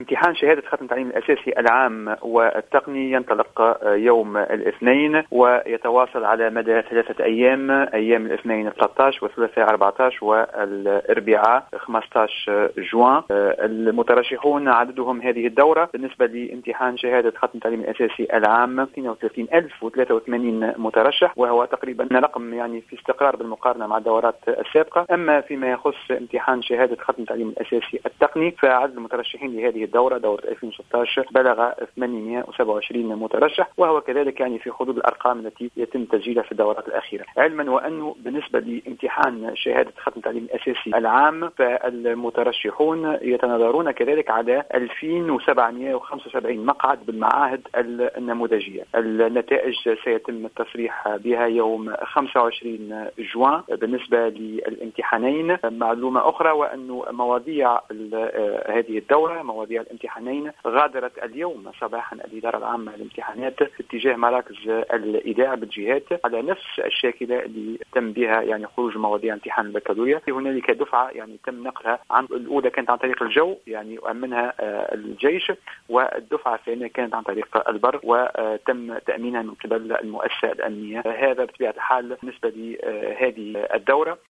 امتحان شهادة ختم التعليم الأساسي العام والتقني ينطلق يوم الاثنين ويتواصل على مدى 3 أيام، أيام الاثنين 13 والثلاثاء 14 والأربعاء 15 جوان. المترشحون عددهم هذه الدورة بالنسبة لامتحان شهادة ختم التعليم الأساسي العام 32,083 مترشح، وهو تقريبا رقم يعني في استقرار بالمقارنة مع الدورات السابقة. أما فيما يخص امتحان شهادة ختم التعليم الأساسي التقني فعدد المترشحين لهذه الدورة 2016 بلغ 827 مترشح، وهو كذلك يعني في حدود الأرقام التي يتم تسجيلها في الدورات الأخيرة. علما وأنه بالنسبة لامتحان شهادة ختم التعليم الأساسي العام فالمترشحون يتناظرون كذلك على 2775 مقعد بالمعاهد النموذجية. النتائج سيتم التصريح بها يوم 25 جوان بالنسبة للامتحانين. معلومة أخرى وأن مواضيع هذه الدورة، مواضيع الامتحانين، غادرت اليوم صباحا الإدارة العامة للامتحانات في اتجاه مراكز الإيداع بالجهات على نفس الشاكلة اللي تم بها يعني خروج مواضيع امتحان البكالوريا. هنالك دفعة يعني تم نقلها عن الأولى كانت عن طريق الجو يعني وأمنها الجيش، والدفعة الثانية كانت عن طريق البر وتم تأمينها من قبل المؤسسة الأمنية. هذا بطبيعة الحال بالنسبة لهذه الدورة.